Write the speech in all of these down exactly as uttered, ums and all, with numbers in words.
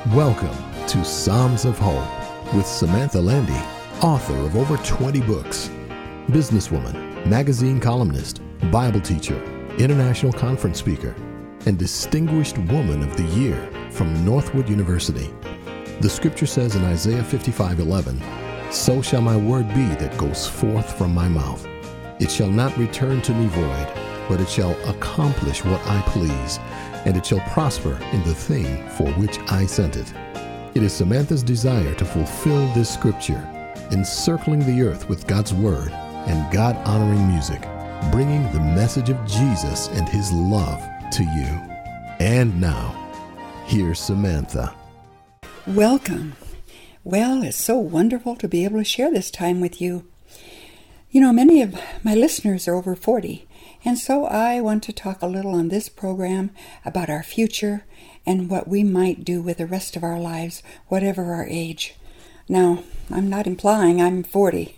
Welcome to Psalms of Hope with Samantha Landy, author of over twenty books, businesswoman, magazine columnist, Bible teacher, international conference speaker, and Distinguished Woman of the Year from Northwood University. The scripture says in Isaiah fifty-five eleven, "So shall my word be that goes forth from my mouth. It shall not return to me void, but it shall accomplish what I please, and it shall prosper in the thing for which I sent it." It is Samantha's desire to fulfill this scripture, encircling the earth with God's word and God-honoring music, bringing the message of Jesus and his love to you. And now, here's Samantha. Welcome. Well, it's so wonderful to be able to share this time with you. You know, many of my listeners are over forty, and so I want to talk a little on this program about our future and what we might do with the rest of our lives, whatever our age. Now, I'm not implying I'm forty.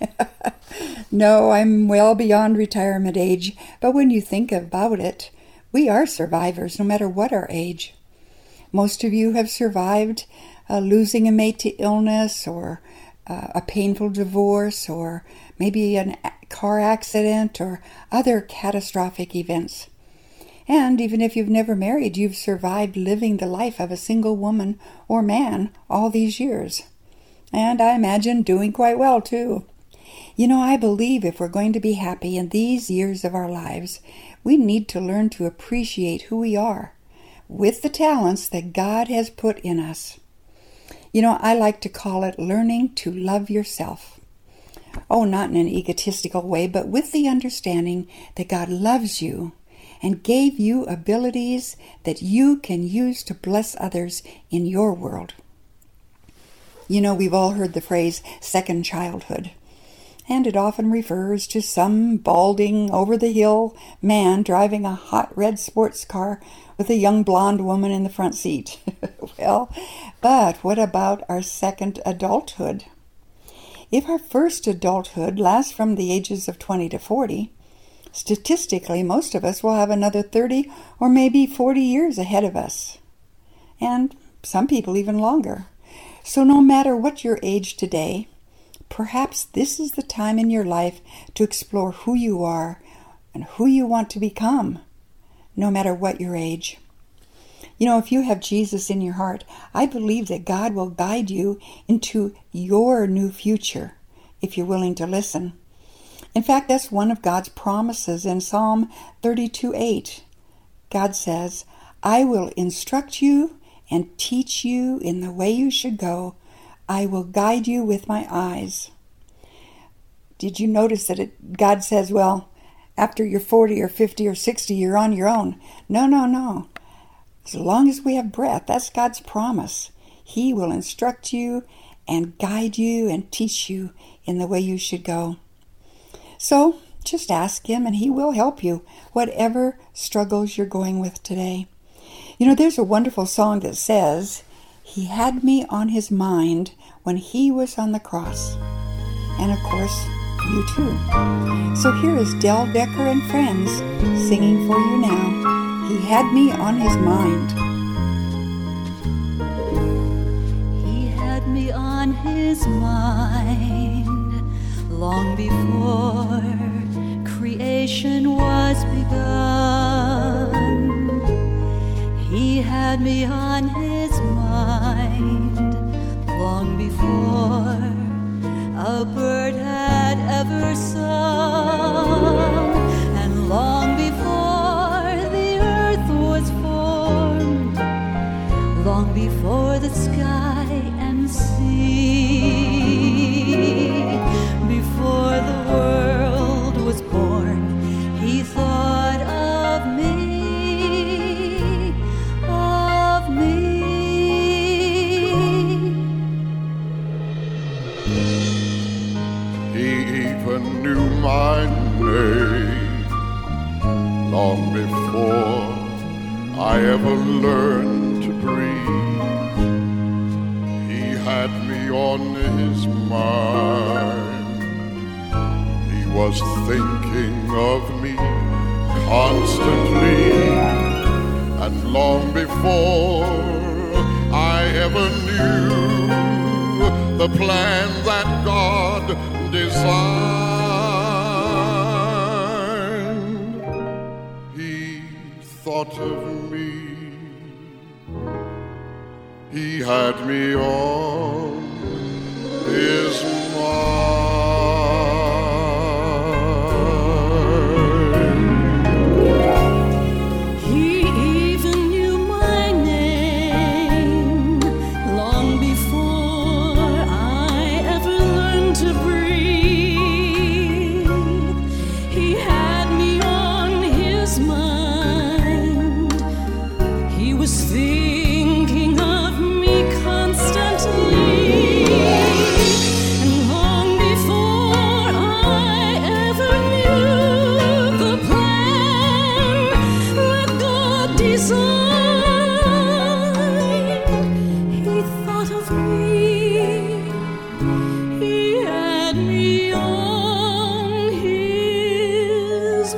No, I'm well beyond retirement age, but when you think about it, we are survivors no matter what our age. Most of you have survived uh, losing a mate to illness, or uh, a painful divorce, or maybe a car accident, or other catastrophic events. And even if you've never married, you've survived living the life of a single woman or man all these years. And I imagine doing quite well, too. You know, I believe if we're going to be happy in these years of our lives, we need to learn to appreciate who we are, with the talents that God has put in us. You know, I like to call it learning to love yourself. Oh, not in an egotistical way, but with the understanding that God loves you and gave you abilities that you can use to bless others in your world. You know, we've all heard the phrase second childhood, and it often refers to some balding, over-the-hill man driving a hot red sports car with a young blonde woman in the front seat. Well, but what about our second adulthood? If our first adulthood lasts from the ages of twenty to forty, statistically, most of us will have another thirty or maybe forty years ahead of us. And some people even longer. So no matter what your age today, perhaps this is the time in your life to explore who you are and who you want to become, no matter what your age. You know, if you have Jesus in your heart, I believe that God will guide you into your new future if you're willing to listen. In fact, that's one of God's promises in Psalm thirty-two eight. God says, "I will instruct you and teach you in the way you should go. I will guide you with my eyes." Did you notice that it, God says, well, after you're forty or fifty or sixty, you're on your own? No, no, no. As long as we have breath, that's God's promise. He will instruct you and guide you and teach you in the way you should go. So just ask him and he will help you, whatever struggles you're going with today. You know, there's a wonderful song that says, "He had me on his mind when he was on the cross." And of course, you too. So here is Del Decker and Friends singing for you now. He had me on his mind. He had me on his mind long before creation was begun. He had me on his mind long before a bird had ever sung, and long before the earth was formed, long before the sky and sea, before the world was born, he thought of me, of me. He even knew my name long before I ever learned to breathe. He had me on his mind. He was thinking of me constantly, and long before I never knew the plan that God designed. He thought of me. He had me on his mind. He even knew my name long before I ever learned to breathe. He had me on his mind. He was thinking of me constantly. And long before I ever knew the plan that God designed, He thought of me. He had me on his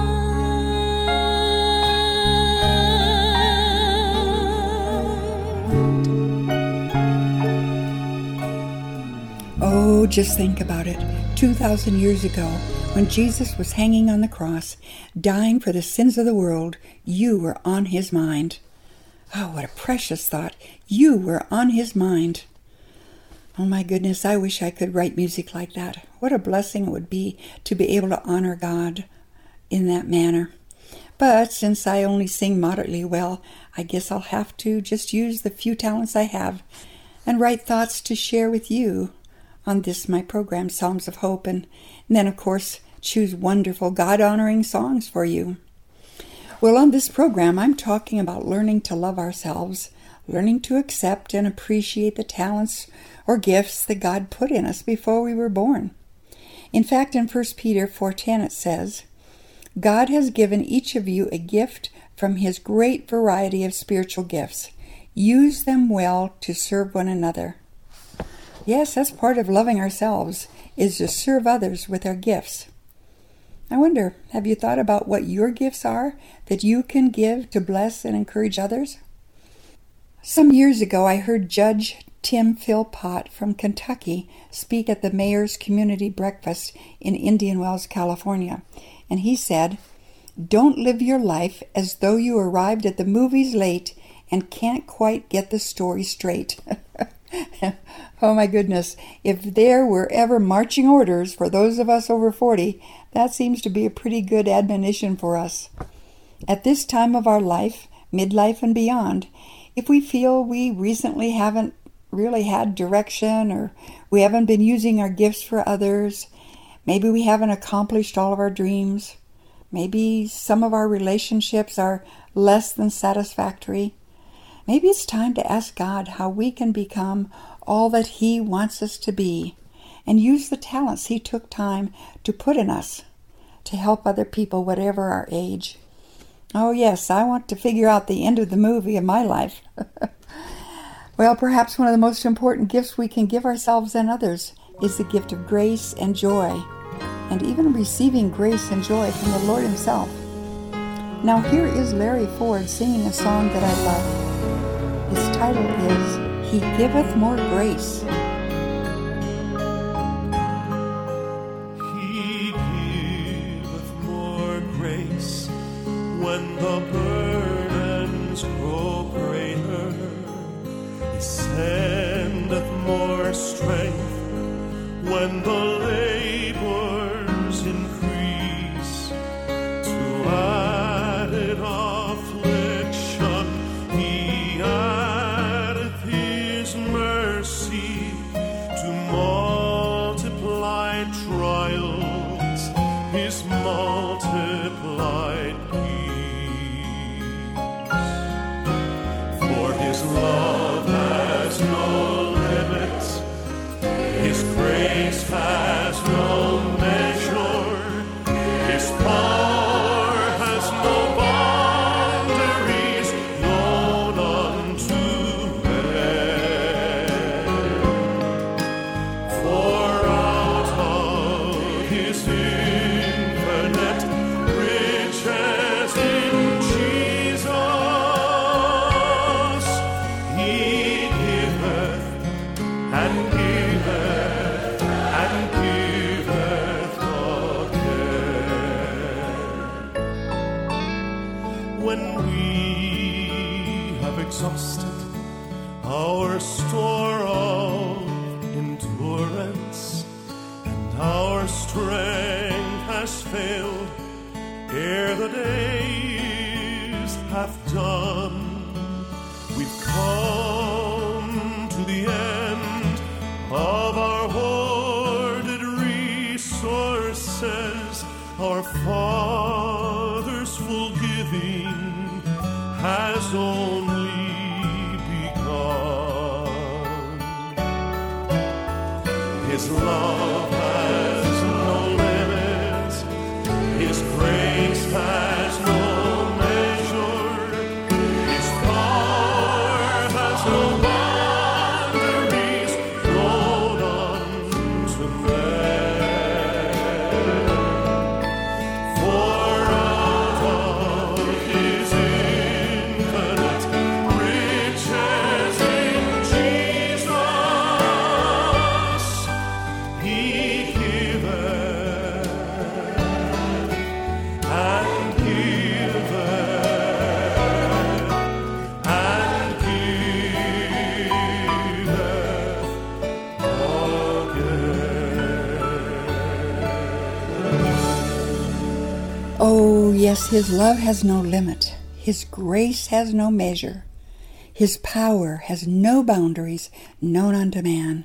mind. Oh, just think about it. two thousand years ago, when Jesus was hanging on the cross, dying for the sins of the world, you were on his mind. Oh, what a precious thought. You were on his mind. Oh my goodness, I wish I could write music like that. What a blessing it would be to be able to honor God in that manner. But since I only sing moderately well, I guess I'll have to just use the few talents I have and write thoughts to share with you on this, my program, Psalms of Hope, and, and then, of course, choose wonderful God-honoring songs for you. Well, on this program, I'm talking about learning to love ourselves, learning to accept and appreciate the talents or gifts that God put in us before we were born. In fact, in First Peter four ten it says, God has given each of you a gift from his great variety of spiritual gifts. Use them well to serve one another. Yes, that's part of loving ourselves, is to serve others with our gifts. I wonder, have you thought about what your gifts are that you can give to bless and encourage others? Some years ago, I heard Judge Tim Philpott from Kentucky speak at the Mayor's Community Breakfast in Indian Wells, California. And he said, "Don't live your life as though you arrived at the movies late and can't quite get the story straight." Oh my goodness, if there were ever marching orders for those of us over forty, that seems to be a pretty good admonition for us. At this time of our life, midlife and beyond, if we feel we recently haven't really had direction, or we haven't been using our gifts for others, maybe we haven't accomplished all of our dreams, maybe some of our relationships are less than satisfactory, maybe it's time to ask God how we can become all that he wants us to be and use the talents he took time to put in us to help other people, whatever our age. Oh yes, I want to figure out the end of the movie of my life. Well, perhaps one of the most important gifts we can give ourselves and others is the gift of grace and joy, and even receiving grace and joy from the Lord himself. Now here is Larry Ford singing a song that I love. Its title is He Giveth More Grace. He giveth more grace when the burdens grow greater. He sendeth more strength when the labors increase. To added affliction he addeth his mercy, to multiply trials his multiplied peace. For his love has no limits, his grace has no measure, his power has no boundaries known unto man. For out of his infinite riches in Jesus, he exhausted our store of endurance, and our strength has failed ere the days have done. We've come to the end of our hoarded resources. Our Father's full giving has only begun. His love has no limits. His grace has no measure. His power has no boundaries known unto man. For out of his infinite riches in Jesus, he giveth and giveth and giveth again. Oh, yes, his love has no limit. His grace has no measure. His power has no boundaries known unto man.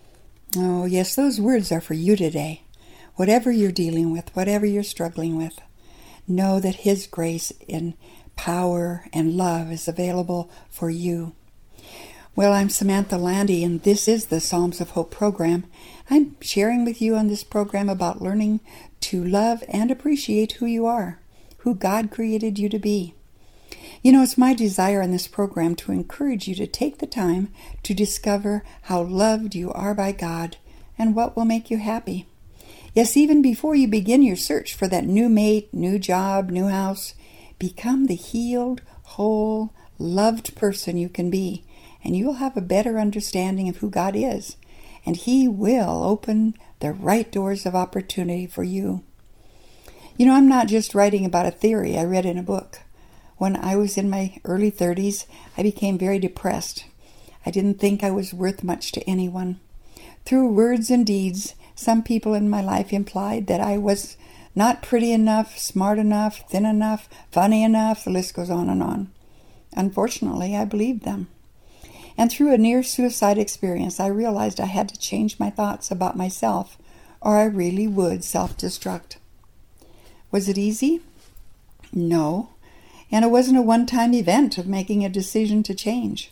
Oh, yes, those words are for you today. Whatever you're dealing with, whatever you're struggling with, know that his grace and power and love is available for you. Well, I'm Samantha Landy, and this is the Psalms of Hope program. I'm sharing with you on this program about learning to love and appreciate who you are, who God created you to be. You know, it's my desire in this program to encourage you to take the time to discover how loved you are by God and what will make you happy. Yes, even before you begin your search for that new mate, new job, new house, become the healed, whole, loved person you can be, and you'll have a better understanding of who God is, and He will open the right doors of opportunity for you. You know, I'm not just writing about a theory I read in a book. When I was in my early thirties, I became very depressed. I didn't think I was worth much to anyone. Through words and deeds, some people in my life implied that I was not pretty enough, smart enough, thin enough, funny enough, the list goes on and on. Unfortunately, I believed them. And through a near-suicide experience, I realized I had to change my thoughts about myself, or I really would self-destruct. Was it easy? No. And it wasn't a one-time event of making a decision to change.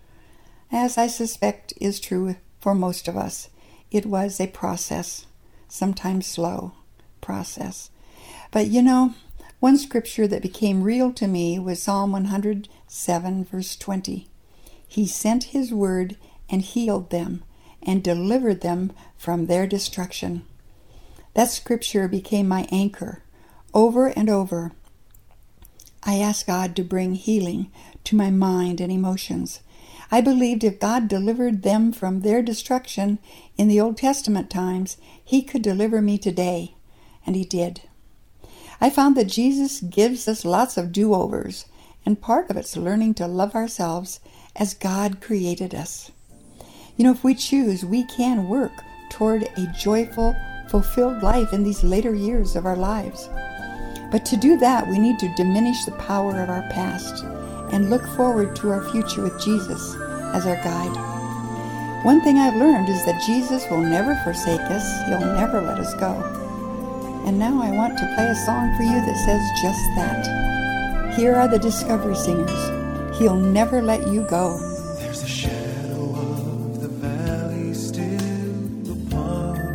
As I suspect is true for most of us, it was a process, sometimes slow process. But you know, one scripture that became real to me was Psalm one hundred seven, verse twenty. He sent his word and healed them and delivered them from their destruction. That scripture became my anchor. Over and over, I asked God to bring healing to my mind and emotions. I believed if God delivered them from their destruction in the Old Testament times, He could deliver me today, and He did. I found that Jesus gives us lots of do-overs, and part of it's learning to love ourselves as God created us. You know, if we choose, we can work toward a joyful, fulfilled life in these later years of our lives. But to do that, we need to diminish the power of our past and look forward to our future with Jesus as our guide. One thing I've learned is that Jesus will never forsake us. He'll never let us go. And now I want to play a song for you that says just that. Here are the Discovery Singers. He'll never let you go. There's a shadow of the valley still upon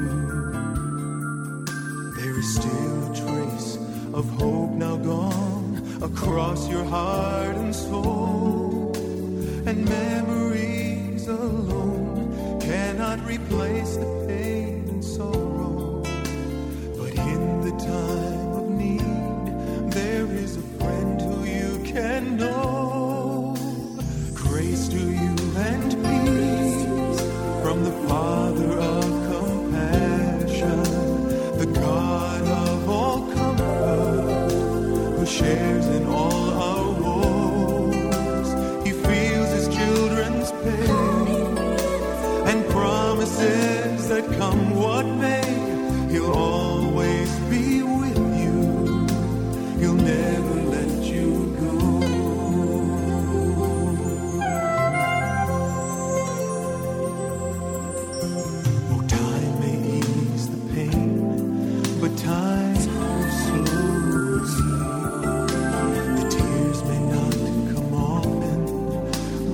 you. There is still a trace of hope now gone across your heart and soul, and memories alone cannot replace the pain and sorrow. But in the time of need, there is a friend who you can know. Grace to you and peace from the Father of compassion, the God of all comfort, who shares in all our woes.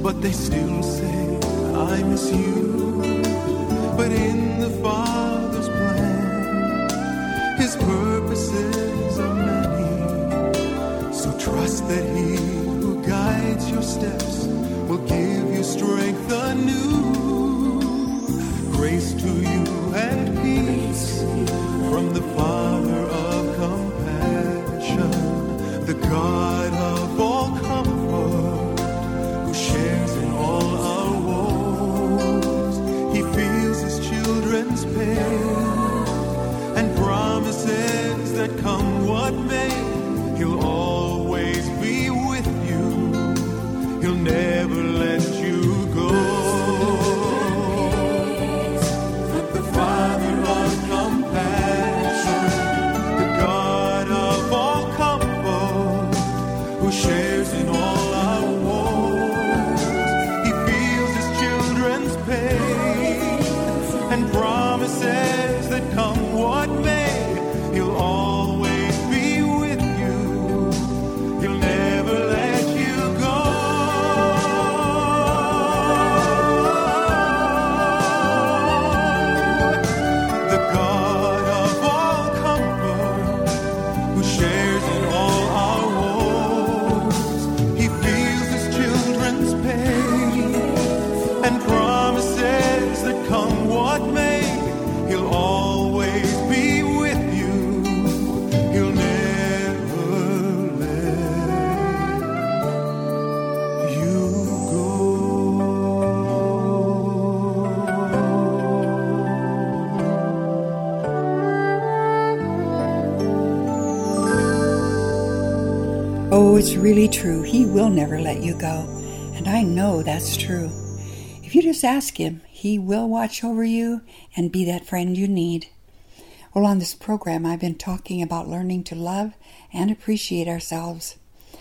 but they still say, I miss you. But in the Father's plan, His purposes are many. So trust that He who guides your steps will give you strength anew. Grace to you and peace from the Father of compassion, the God of all comfort, who shares in all our woes. He feels His children's pain and promises that come what may, He'll always be with you. He'll never let you go. The Father of compassion, the God of all comfort, who shares in all our woes. He feels His children's pain and promises that come what may, He'll always be with you. He'll never let you go. The God of all comfort, who shares in all our woes. He feels His children's pain and promises that come what may, He'll always be with you. He'll never let you go. Oh, it's really true. He will never let you go. And I know that's true. If you just ask Him, He will watch over you and be that friend you need. Well, on this program, I've been talking about learning to love and appreciate ourselves.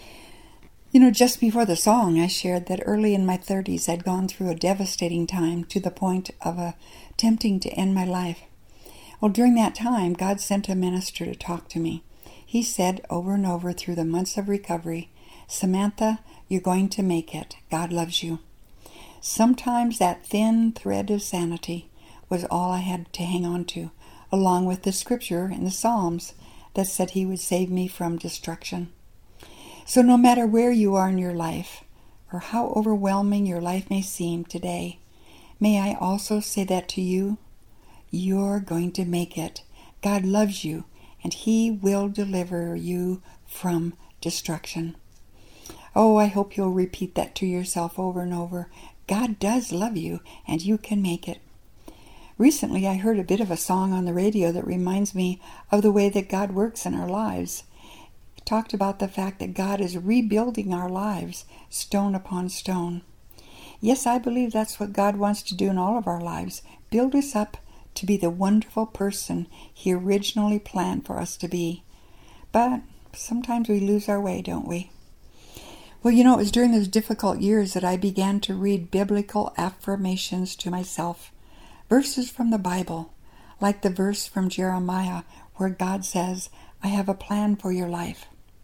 You know, just before the song, I shared that early in my thirties, I'd gone through a devastating time to the point of uh, attempting to end my life. Well, during that time, God sent a minister to talk to me. He said over and over through the months of recovery, Samantha, you're going to make it. God loves you. Sometimes that thin thread of sanity was all I had to hang on to, along with the scripture in the Psalms that said He would save me from destruction. So no matter where you are in your life, or how overwhelming your life may seem today, may I also say that to you? You're going to make it. God loves you, and He will deliver you from destruction. Oh, I hope you'll repeat that to yourself over and over. God does love you, and you can make it. Recently, I heard a bit of a song on the radio that reminds me of the way that God works in our lives. It talked about the fact that God is rebuilding our lives, stone upon stone. Yes, I believe that's what God wants to do in all of our lives, build us up to be the wonderful person He originally planned for us to be. But sometimes we lose our way, don't we? Well, you know, it was during those difficult years that I began to read biblical affirmations to myself. Verses from the Bible, like the verse from Jeremiah where God says, I have a plan for your life.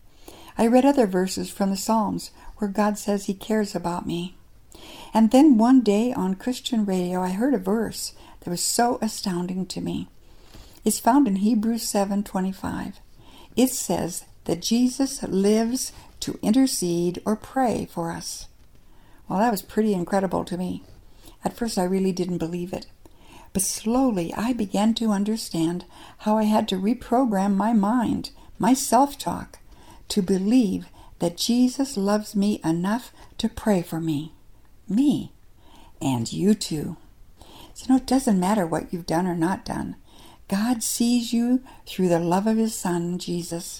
I read other verses from the Psalms where God says He cares about me. And then one day on Christian radio, I heard a verse that was so astounding to me. It's found in Hebrews seven twenty-five. It says that Jesus lives to intercede or pray for us. Well, that was pretty incredible to me. At first, I really didn't believe it. But slowly, I began to understand how I had to reprogram my mind, my self-talk, to believe that Jesus loves me enough to pray for me. Me. And you too. So, you know, it doesn't matter what you've done or not done. God sees you through the love of His Son, Jesus.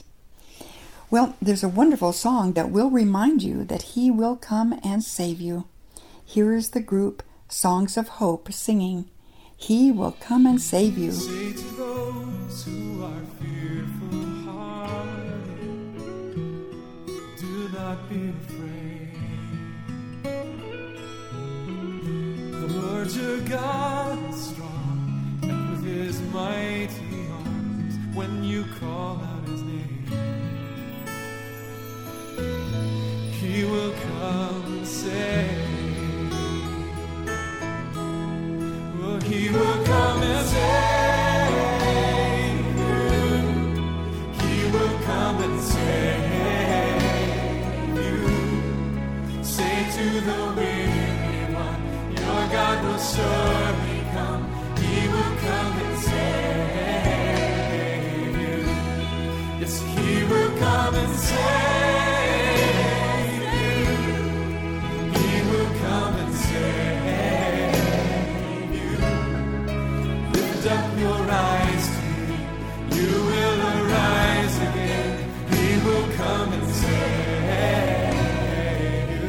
Well, there's a wonderful song that will remind you that He will come and save you. Here is the group Songs of Hope singing, He will come and save you. Say to those who are fearful hearted, do not be afraid. The Lord your God is strong, and with His mighty arms, when you call out His name, He will come and save. He will come and save you. He will come and save you. Say to the weary one, your God will surely come. He will come and save you. Yes, He will come and save you. He will come and save you. Lift up your eyes to me. You will arise again. He will come and save you.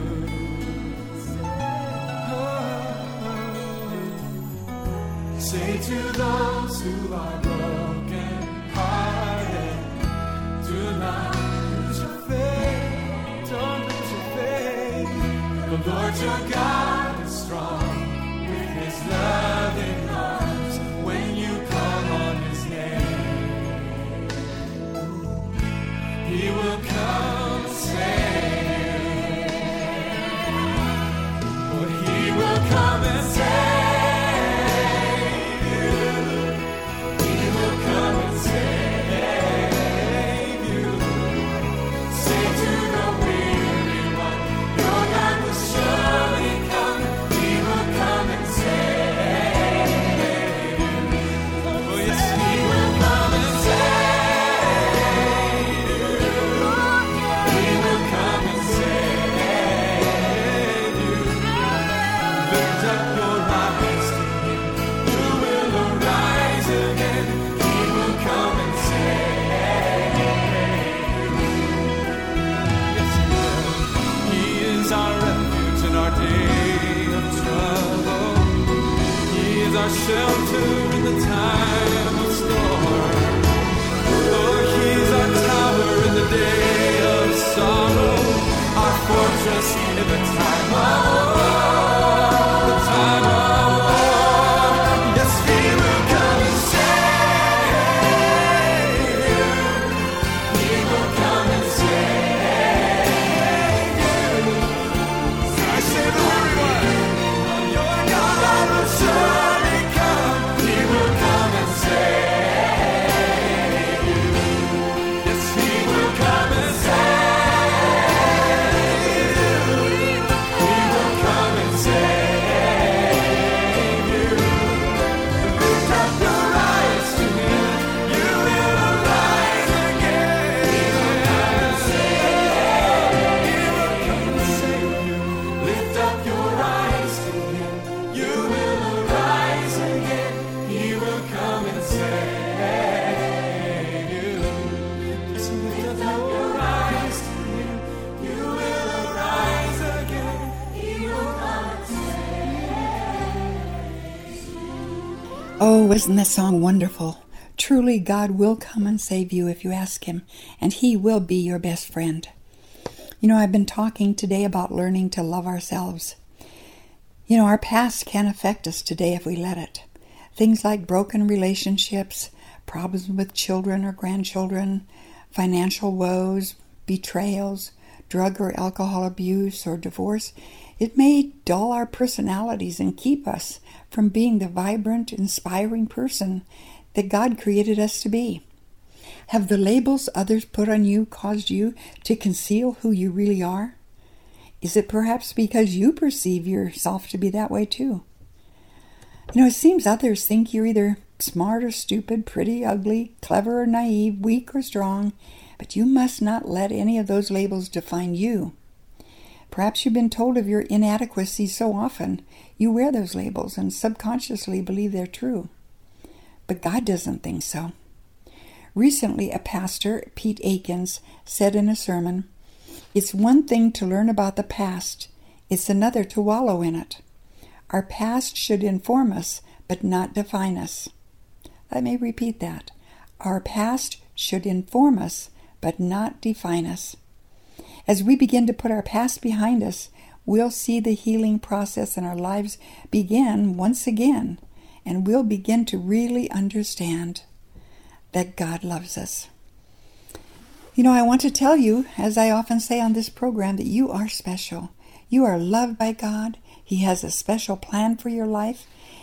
Say to those who are broken hearted, do not lose your faith, don't lose your faith. The Lord your God is strong with His loving arms when you call on His name. He will come and save you. Oh, He will come and save you. He will come and save you. Say to the weary one, your God will surely come. He will come and save you. Oh yes, He will come and save you. He will come and save you. Lift up your eyes to Him. You will arise again. He will come and save you. Yes, He will. He is our refuge in our day of trouble. He is our shelter in the time of storm. Oh, He's our tower in the day of sorrow, our fortress in the time of war, the time of war. Yes, He will come and save you. He will come and save you. I say the weary one, your God will surely come. He will come and save you. Yes, He will come and save you. He will come and save you. Lift up your eyes to Him. You will arise again. He will come and save you. He will come and save you. Lift up your eyes to Him. You will arise again. He will come and save you. Just lift up your eyes to Him. You will arise again. He will come and save you. Oh, isn't this song wonderful? Truly, God will come and save you if you ask Him, and He will be your best friend. You know, I've been talking today about learning to love ourselves. You know, our past can affect us today if we let it. Things like broken relationships, problems with children or grandchildren, financial woes, betrayals, drug or alcohol abuse, or divorce. It may dull our personalities and keep us from being the vibrant, inspiring person that God created us to be. Have the labels others put on you caused you to conceal who you really are? Is it perhaps because you perceive yourself to be that way too? You know, it seems others think you're either smart or stupid, pretty, ugly, clever or naive, weak or strong, but you must not let any of those labels define you. Perhaps you've been told of your inadequacy so often, you wear those labels and subconsciously believe they're true. But God doesn't think so. Recently, a pastor, Pete Akins, said in a sermon, "It's one thing to learn about the past, it's another to wallow in it. Our past should inform us, but not define us." Let me repeat that. Our past should inform us, but not define us. As we begin to put our past behind us, we'll see the healing process in our lives begin once again, and we'll begin to really understand that God loves us. You know, I want to tell you, as I often say on this program, that you are special. You are loved by God. He has a special plan for your life,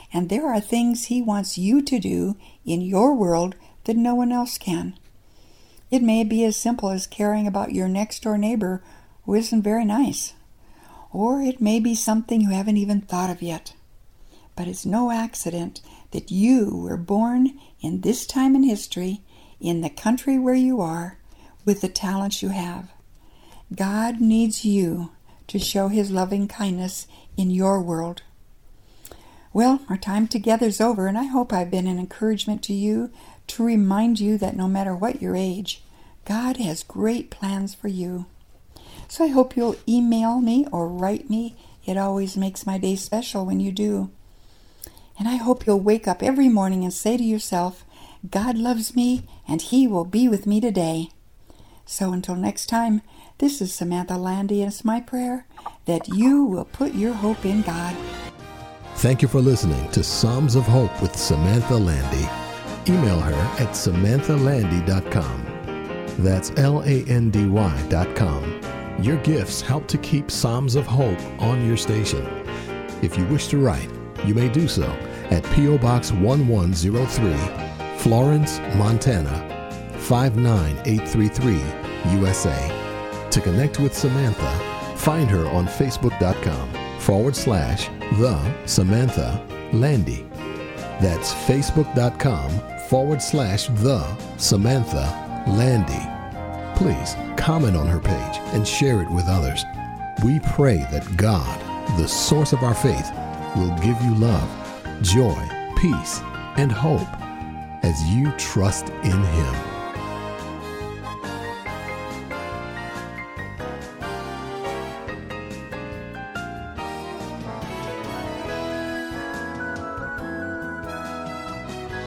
and there are things He wants you to do in your world that no one else can. It may be as simple as caring about your next-door neighbor who isn't very nice, or it may be something you haven't even thought of yet. But it's no accident that you were born in this time in history, in the country where you are, with the talents you have. God needs you to show His loving kindness in your world. Well, our time together is over, and I hope I've been an encouragement to you to remind you that no matter what your age, God has great plans for you. So I hope you'll email me or write me. It always makes my day special when you do. And I hope you'll wake up every morning and say to yourself, God loves me and He will be with me today. So until next time, this is Samantha Landy, and it's my prayer that you will put your hope in God. Thank you for listening to Psalms of Hope with Samantha Landy. Email her at samantha landy dot com. That's L A N D Y dot com. Your gifts help to keep Psalms of Hope on your station. If you wish to write, you may do so at P O Box one one zero three, Florence, Montana five nine eight three three, U S A. To connect with Samantha, find her on facebook.com forward slash the Samantha Landy. That's facebook.com forward slash the Samantha Landy. Please comment on her page and share it with others. We pray that God, the source of our faith, will give you love, joy, peace, and hope as you trust in Him.